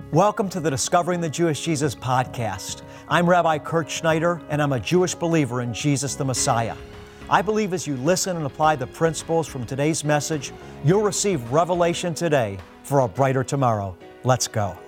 Welcome to the Discovering the Jewish Jesus podcast. I'm Rabbi Kurt Schneider, and I'm a Jewish believer in Jesus the Messiah. I believe as you listen and apply the principles from today's message, you'll receive revelation today for a brighter tomorrow. Let's go.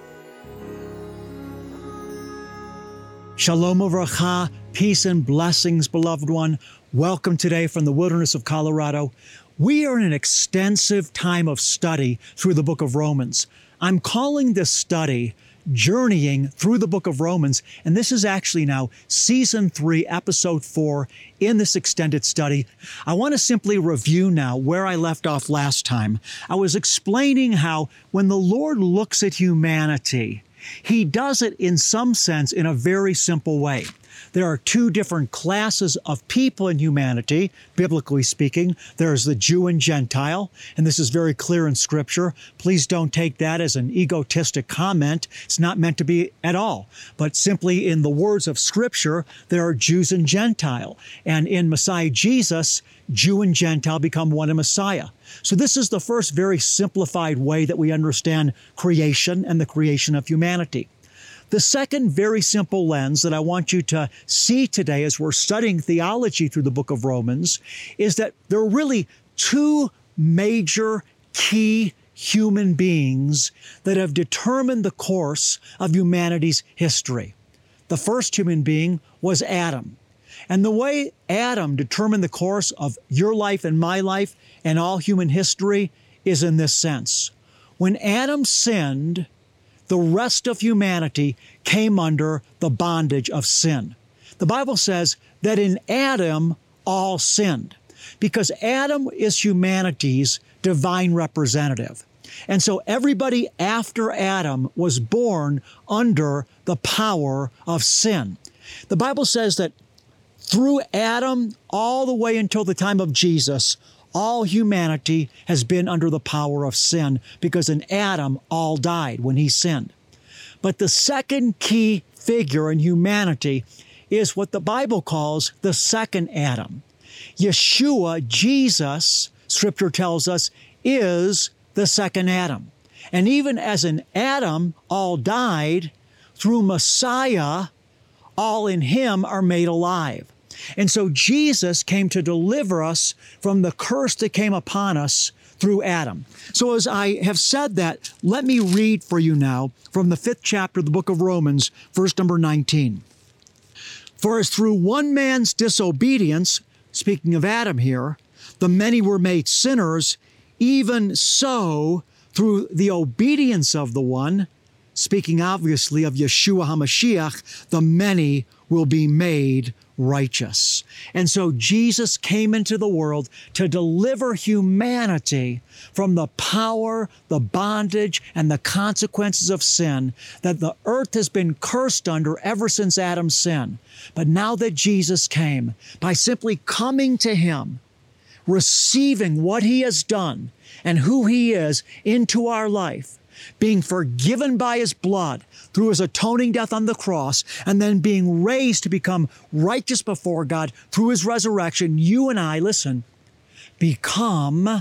Shalom uvracha, peace and blessings, beloved one. Welcome today from the wilderness of Colorado. We are in an extensive time of study through the book of Romans. I'm calling this study Journeying Through the Book of Romans, and this is actually now Season 3, Episode 4 in this extended study. I want to simply review now where I left off last time. I was explaining how when the Lord looks at humanity, He does it in some sense in a very simple way. There are two different classes of people in humanity, biblically speaking. There's the Jew and Gentile, and this is very clear in Scripture. Please don't take that as an egotistic comment. It's not meant to be at all. But simply in the words of Scripture, there are Jews and Gentile. And in Messiah Jesus, Jew and Gentile become one in Messiah. So this is the first very simplified way that we understand creation and the creation of humanity. The second very simple lens that I want you to see today as we're studying theology through the book of Romans is that there are really two major key human beings that have determined the course of humanity's history. The first human being was Adam. And the way Adam determined the course of your life and my life and all human history is in this sense. When Adam sinned, the rest of humanity came under the bondage of sin. The Bible says that in Adam all sinned, because Adam is humanity's divine representative. And so everybody after Adam was born under the power of sin. The Bible says that through Adam all the way until the time of Jesus, all humanity has been under the power of sin because in Adam all died when he sinned. But the second key figure in humanity is what the Bible calls the second Adam. Yeshua, Jesus, Scripture tells us, is the second Adam. And even as in Adam all died, through Messiah, all in Him are made alive. And so Jesus came to deliver us from the curse that came upon us through Adam. So as I have said that, let me read for you now from the 5th chapter of the book of Romans, verse number 19. For as through one man's disobedience, speaking of Adam here, the many were made sinners, even so through the obedience of the one, speaking obviously of Yeshua HaMashiach, the many will be made righteous. And so Jesus came into the world to deliver humanity from the power, the bondage, and the consequences of sin that the earth has been cursed under ever since Adam's sin. But now that Jesus came, by simply coming to Him, receiving what He has done and who He is into our life, being forgiven by His blood through His atoning death on the cross, and then being raised to become righteous before God through His resurrection, you and I, listen, become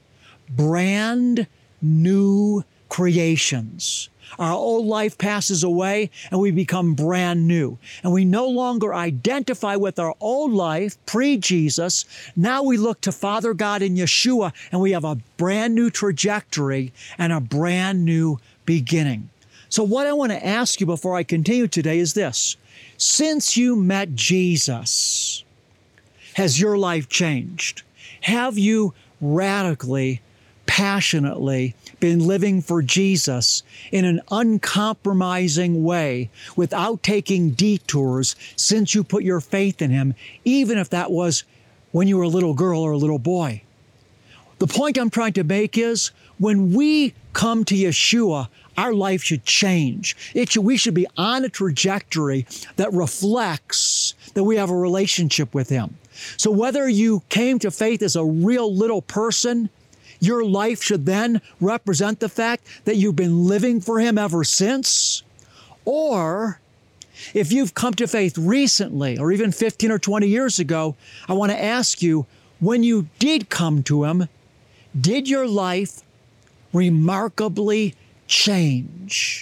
brand new creations. Our old life passes away and we become brand new. And we no longer identify with our old life pre-Jesus. Now we look to Father God in Yeshua and we have a brand new trajectory and a brand new beginning. So what I want to ask you before I continue today is this. Since you met Jesus, has your life changed? Have you radically, passionately been living for Jesus in an uncompromising way without taking detours since you put your faith in Him, even if that was when you were a little girl or a little boy? The point I'm trying to make is when we come to Yeshua, our life should change. We should be on a trajectory that reflects that we have a relationship with Him. So whether you came to faith as a real little person, your life should then represent the fact that you've been living for Him ever since. Or if you've come to faith recently, or even 15 or 20 years ago, I want to ask you, when you did come to Him, did your life remarkably change?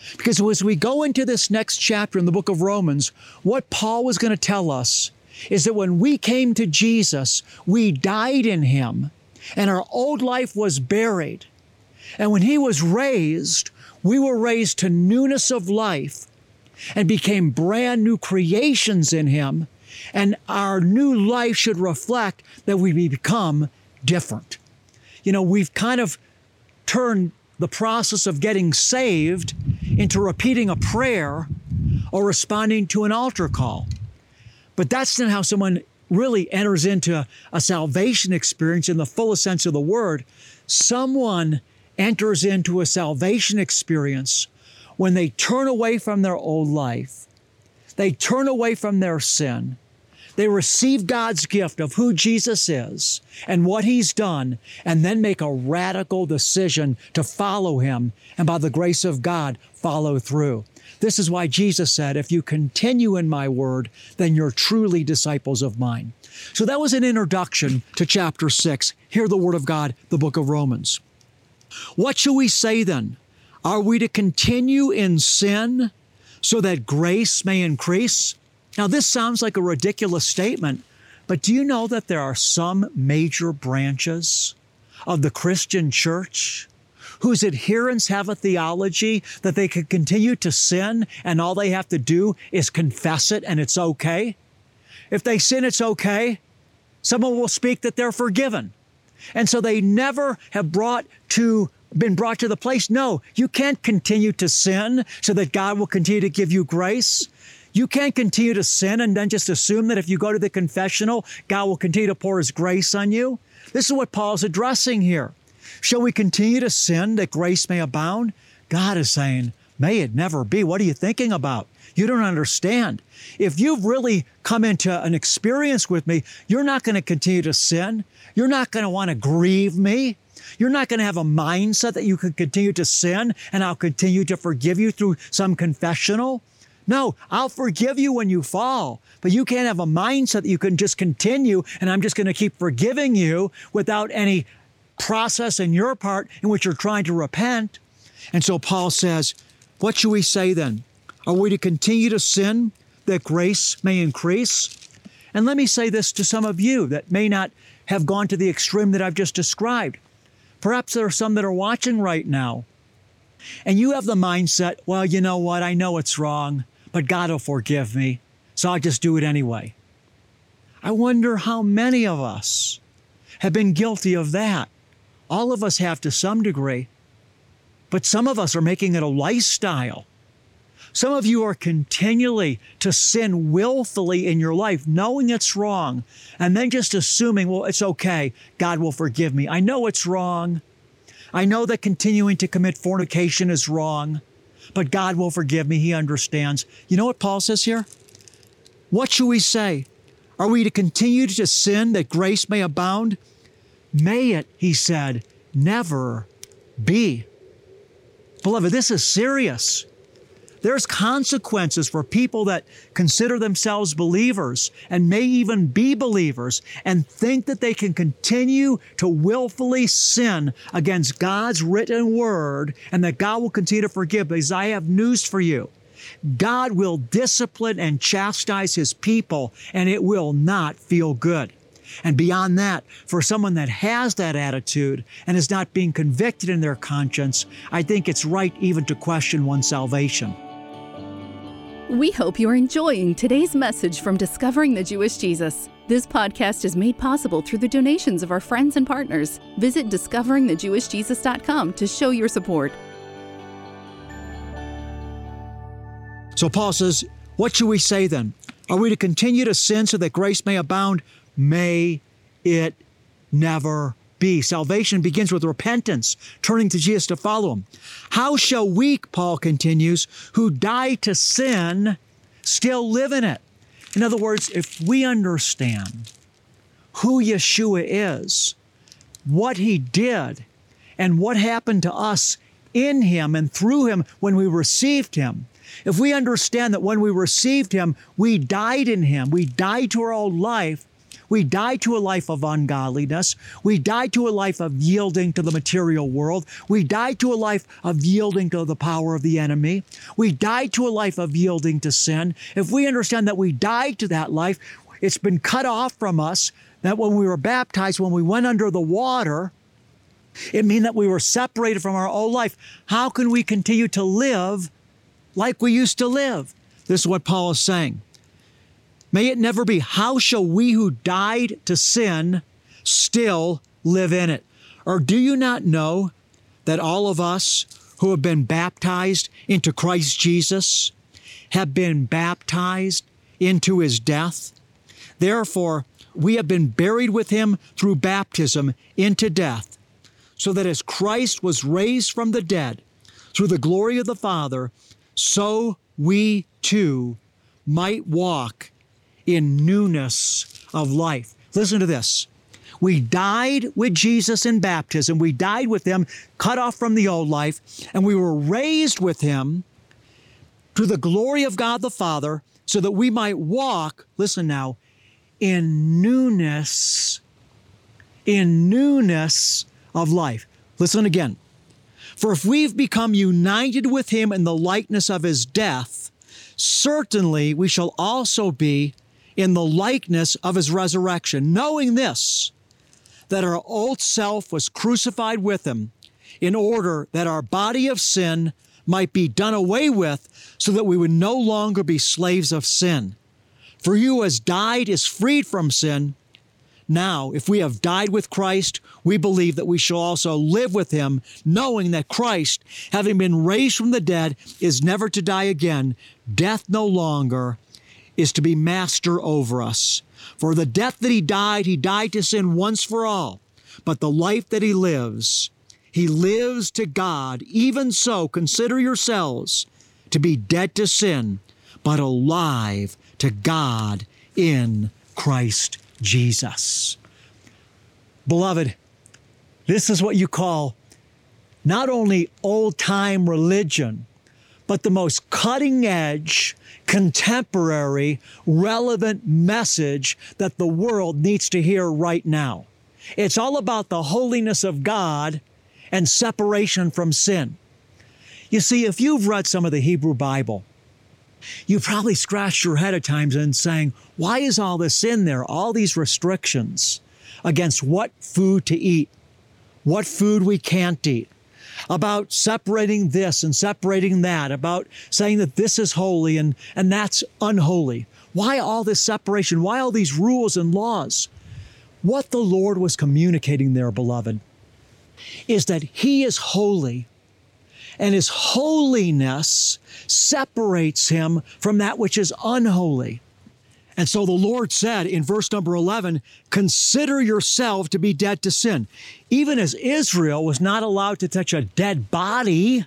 Because as we go into this next chapter in the book of Romans, what Paul was going to tell us is that when we came to Jesus, we died in Him, and our old life was buried. And when He was raised, we were raised to newness of life and became brand new creations in Him. And our new life should reflect that we become different. You know, we've kind of turned the process of getting saved into repeating a prayer or responding to an altar call. But that's not how someone really enters into a salvation experience in the fullest sense of the word. Someone enters into a salvation experience when they turn away from their old life. They turn away from their sin. They receive God's gift of who Jesus is and what He's done, and then make a radical decision to follow Him, and by the grace of God, follow through. This is why Jesus said, if you continue in my word, then you're truly disciples of mine. So that was an introduction to chapter 6. Hear the word of God, the book of Romans. What shall we say then? Are we to continue in sin so that grace may increase? Now, this sounds like a ridiculous statement, but do you know that there are some major branches of the Christian church whose adherents have a theology that they can continue to sin and all they have to do is confess it and it's okay? If they sin, it's okay. Someone will speak that they're forgiven. And so they never have been brought to the place, no, you can't continue to sin so that God will continue to give you grace. You can't continue to sin and then just assume that if you go to the confessional, God will continue to pour His grace on you. This is what Paul's addressing here. Shall we continue to sin that grace may abound? God is saying, may it never be. What are you thinking about? You don't understand. If you've really come into an experience with me, you're not going to continue to sin. You're not going to want to grieve me. You're not going to have a mindset that you can continue to sin and I'll continue to forgive you through some confessional. No, I'll forgive you when you fall, but you can't have a mindset that you can just continue and I'm just going to keep forgiving you without any process in your part in which you're trying to repent. And so Paul says, what should we say then? Are we to continue to sin that grace may increase? And let me say this to some of you that may not have gone to the extreme that I've just described. Perhaps there are some that are watching right now, and you have the mindset, well, you know what? I know it's wrong, but God will forgive me, so I'll just do it anyway. I wonder how many of us have been guilty of that. All of us have to some degree, but some of us are making it a lifestyle. Some of you are continually to sin willfully in your life, knowing it's wrong, and then just assuming, well, it's okay, God will forgive me. I know it's wrong. I know that continuing to commit fornication is wrong, but God will forgive me. He understands. You know what Paul says here? What should we say? Are we to continue to sin that grace may abound? May it, he said, never be. Beloved, this is serious. There's consequences for people that consider themselves believers and may even be believers and think that they can continue to willfully sin against God's written word and that God will continue to forgive. Because I have news for you. God will discipline and chastise His people, and it will not feel good. And beyond that, for someone that has that attitude and is not being convicted in their conscience, I think it's right even to question one's salvation. We hope you're enjoying today's message from Discovering the Jewish Jesus. This podcast is made possible through the donations of our friends and partners. Visit discoveringthejewishjesus.com to show your support. So Paul says, what should we say then? Are we to continue to sin so that grace may abound? May it never be. Salvation begins with repentance, turning to Jesus to follow Him. How shall we, Paul continues, who die to sin, still live in it? In other words, if we understand who Yeshua is, what He did, and what happened to us in Him and through Him when we received Him, if we understand that when we received Him, we died in Him, we died to our old life, We die to a life of ungodliness. We die to a life of yielding to the material world. We die to a life of yielding to the power of the enemy. We die to a life of yielding to sin. If we understand that we died to that life, it's been cut off from us, that when we were baptized, when we went under the water, it means that we were separated from our old life. How can we continue to live like we used to live? This is what Paul is saying. May it never be. How shall we who died to sin still live in it? Or do you not know that all of us who have been baptized into Christ Jesus have been baptized into his death? Therefore, we have been buried with him through baptism into death, so that as Christ was raised from the dead through the glory of the Father, so we too might walk in newness of life. Listen to this. We died with Jesus in baptism. We died with him, cut off from the old life, and we were raised with him to the glory of God the Father, so that we might walk, listen now, in newness of life. Listen again. For if we've become united with him in the likeness of his death, certainly we shall also be in the likeness of his resurrection, knowing this, that our old self was crucified with him, in order that our body of sin might be done away with, so that we would no longer be slaves of sin. For he who has died is freed from sin. Now, if we have died with Christ, we believe that we shall also live with him, knowing that Christ, having been raised from the dead, is never to die again. Death no longer is to be master over us. For the death that he died to sin once for all. But the life that he lives to God. Even so, consider yourselves to be dead to sin, but alive to God in Christ Jesus. Beloved, this is what you call not only old-time religion, but the most cutting-edge, contemporary, relevant message that the world needs to hear right now. It's all about the holiness of God and separation from sin. You see, if you've read some of the Hebrew Bible, you probably scratched your head at times and saying, why is all this in there? All these restrictions against what food to eat, what food we can't eat, about separating this and separating that, about saying that this is holy and that's unholy. Why all this separation? Why all these rules and laws? What the Lord was communicating there, beloved, is that he is holy, and his holiness separates him from that which is unholy. And so the Lord said in verse number 11, consider yourself to be dead to sin. Even as Israel was not allowed to touch a dead body,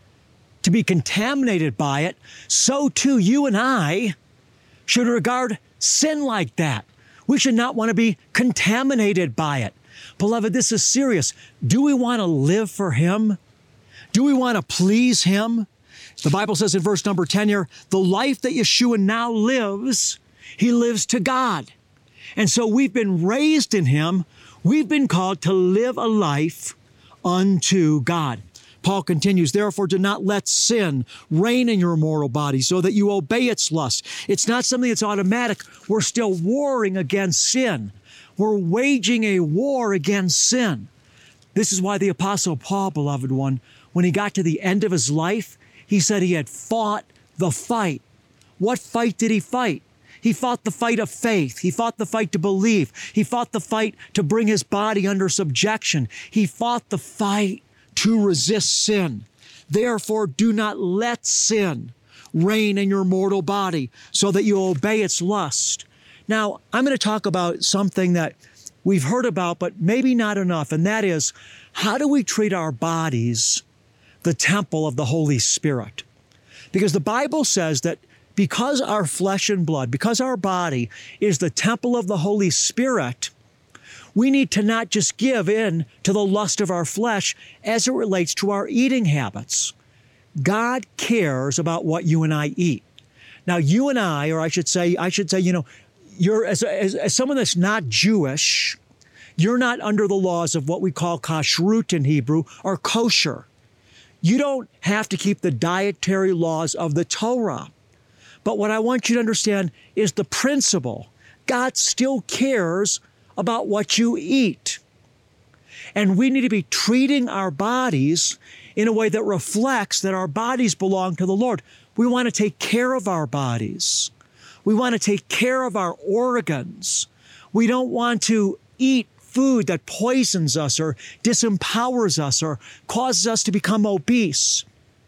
to be contaminated by it, so too you and I should regard sin like that. We should not want to be contaminated by it. Beloved, this is serious. Do we want to live for him? Do we want to please him? The Bible says in verse number 10 here, the life that Yeshua now lives, he lives to God. And so we've been raised in him. We've been called to live a life unto God. Paul continues, therefore do not let sin reign in your mortal body so that you obey its lust. It's not something that's automatic. We're still warring against sin. We're waging a war against sin. This is why the Apostle Paul, beloved one, when he got to the end of his life, he said he had fought the fight. What fight did he fight? He fought the fight of faith. He fought the fight to believe. He fought the fight to bring his body under subjection. He fought the fight to resist sin. Therefore, do not let sin reign in your mortal body so that you obey its lust. Now, I'm going to talk about something that we've heard about, but maybe not enough, and that is, how do we treat our bodies the temple of the Holy Spirit? Because the Bible says that because our flesh and blood, because our body is the temple of the Holy Spirit, we need to not just give in to the lust of our flesh as it relates to our eating habits. God cares about what you and I eat. Now, you and I, or I should say, you're as someone that's not Jewish, you're not under the laws of what we call kashrut in Hebrew, or kosher. You don't have to keep the dietary laws of the Torah. But what I want you to understand is the principle. God still cares about what you eat. And we need to be treating our bodies in a way that reflects that our bodies belong to the Lord. We want to take care of our bodies. We want to take care of our organs. We don't want to eat food that poisons us or disempowers us or causes us to become obese.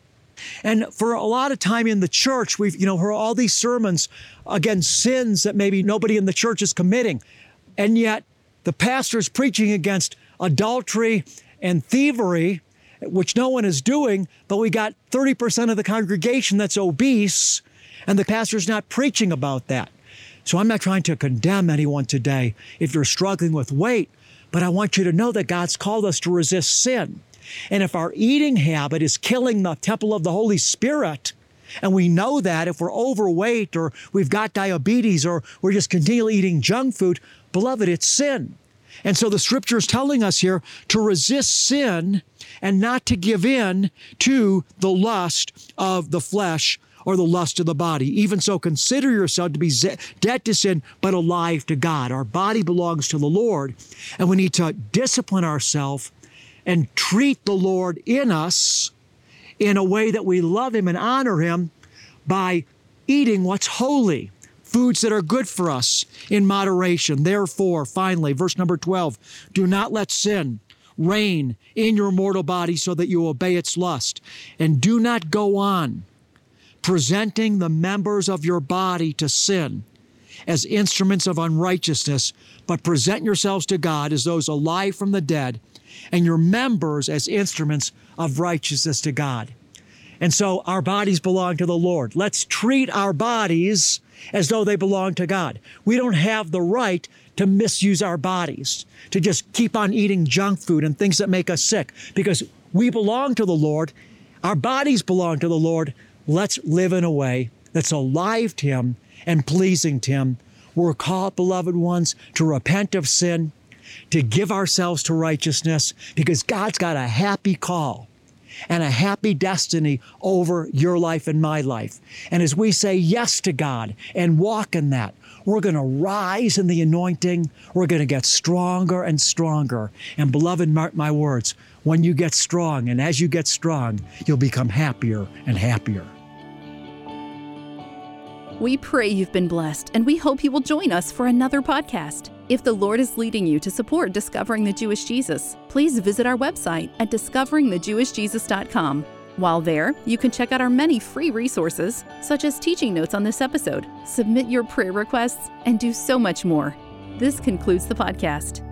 And for a lot of time in the church, we've heard all these sermons against sins that maybe nobody in the church is committing. And yet the pastor's preaching against adultery and thievery, which no one is doing, but we got 30% of the congregation that's obese, and the pastor's not preaching about that. So I'm not trying to condemn anyone today if you're struggling with weight, but I want you to know that God's called us to resist sin. And if our eating habit is killing the temple of the Holy Spirit, and we know that if we're overweight or we've got diabetes or we're just continually eating junk food, beloved, it's sin. And so the scripture is telling us here to resist sin and not to give in to the lust of the flesh or the lust of the body. Even so, consider yourself to be dead to sin, but alive to God. Our body belongs to the Lord, and we need to discipline ourselves and treat the Lord in us in a way that we love Him and honor Him by eating what's holy, foods that are good for us in moderation. Therefore, finally, verse number 12, do not let sin reign in your mortal body so that you obey its lust, and do not go on presenting the members of your body to sin as instruments of unrighteousness, but present yourselves to God as those alive from the dead, and your members as instruments of righteousness to God. And so our bodies belong to the Lord. Let's treat our bodies as though they belong to God. We don't have the right to misuse our bodies, to just keep on eating junk food and things that make us sick, because we belong to the Lord. Our bodies belong to the Lord. Let's live in a way that's alive to Him and pleasing to Him. We're called, beloved ones, to repent of sin, to give ourselves to righteousness, because God's got a happy call and a happy destiny over your life and my life. And as we say yes to God and walk in that, we're going to rise in the anointing. We're going to get stronger and stronger. And beloved, mark my words, when you get strong, and as you get strong, you'll become happier and happier. We pray you've been blessed, and we hope you will join us for another podcast. If the Lord is leading you to support Discovering the Jewish Jesus, please visit our website at discoveringthejewishjesus.com. While there, you can check out our many free resources, such as teaching notes on this episode, submit your prayer requests, and do so much more. This concludes the podcast.